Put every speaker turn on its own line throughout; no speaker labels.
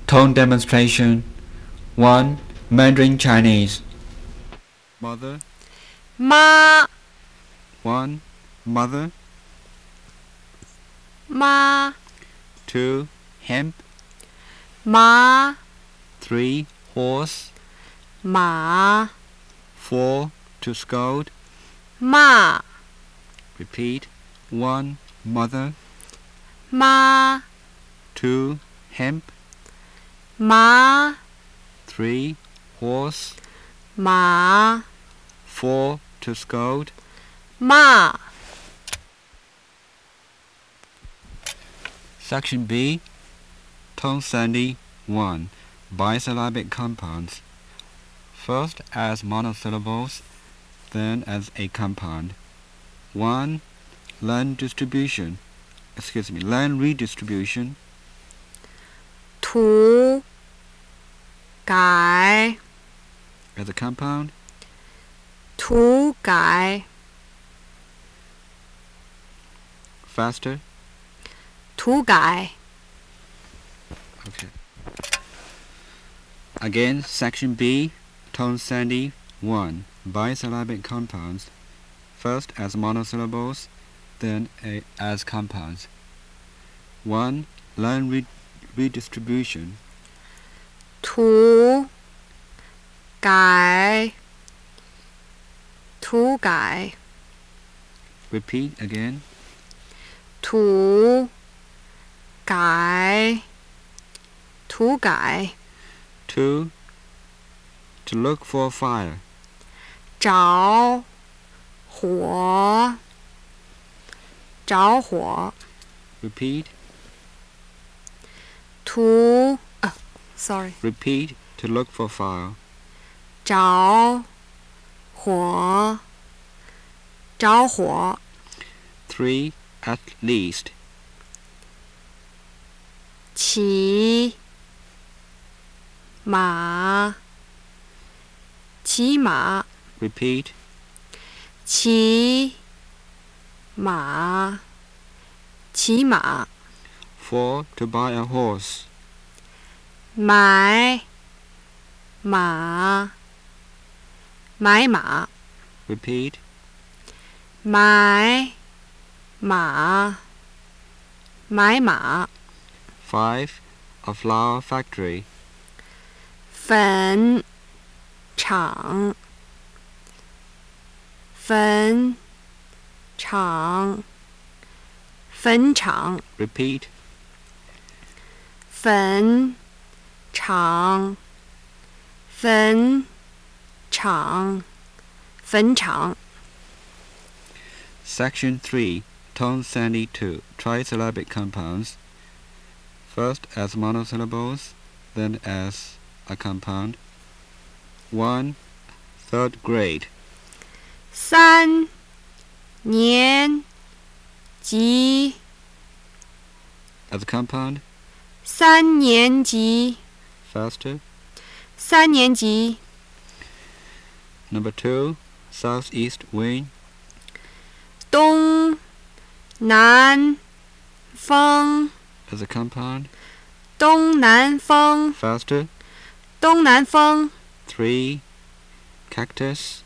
Tone demonstration. 1. Mandarin Chinese.
Mother.
妈
1. Mother.
妈
2. Hemp.
马
3. Horse.
马
4. To scold.
骂
Repeat. 1. Mother.
妈
2. Hemp.
马
3. Horse.
马
4. To scold.
骂
Section B. Tone Sandy 1. Bisyllabic compounds. First as monosyllables, then as a compound. 1. Learn redistribution.
涂改
As a compound.
涂改
Faster.
涂改
Okay. Again, Section B. Tone Sandy 1. Bisyllabic compounds. First as monosyllables, then as compounds. 1. Learn redistribution.
涂改涂改
Repeat again.
涂改涂改
2. To look for fire.
着火着火
Repeat.
涂sorry
Repeat. To look for fire.
着火着火
3. At least.
骑马骑马
Repeat.
骑马骑马
4. To buy a horse.
买马买马
Repeat.
买马买马
5. A flour factory.
粉厂粉厂粉厂
Repeat.
粉厂粉厂粉厂
Section 3. Tone Sandy 2. Trisyllabic compounds. First as monosyllables, then as a compound. 1. Third grade.
三年级
As a compound.
三年级
Faster.
三年级
Number 2. Southeast wind.
东南风
As a compound.
东南风
Faster.
东南风
3. Cactus.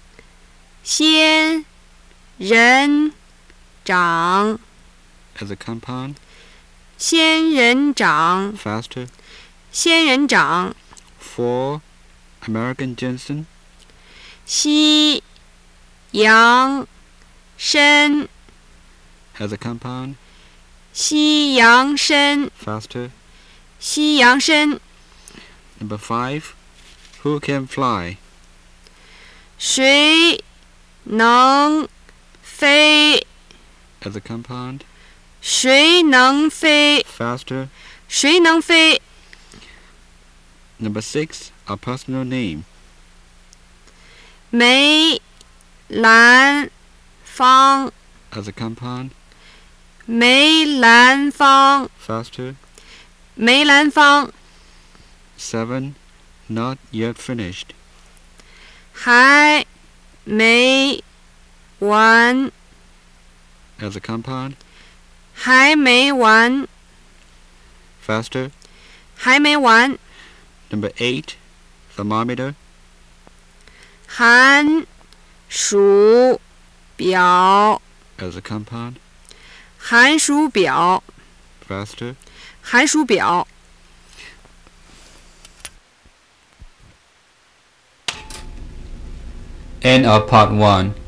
仙人掌
As a compound.
仙人掌
Faster.
仙人掌
4. American ginseng.
西洋参
As a compound.
西洋参
Faster.
西洋参
Number 5. Who can fly?
谁能飞
As a compound.
谁能飞
Faster.
谁能飞
Number 6. A personal name.
梅兰芳
As a compound.
梅兰芳
Faster.
梅兰芳
7. Not yet finished.
还没完
As a compound.
还没完
Faster.
还没完。
Number 8. Thermometer.
寒暑表，
As a compound.
寒暑表，
Faster.
寒暑表。
End of part 1.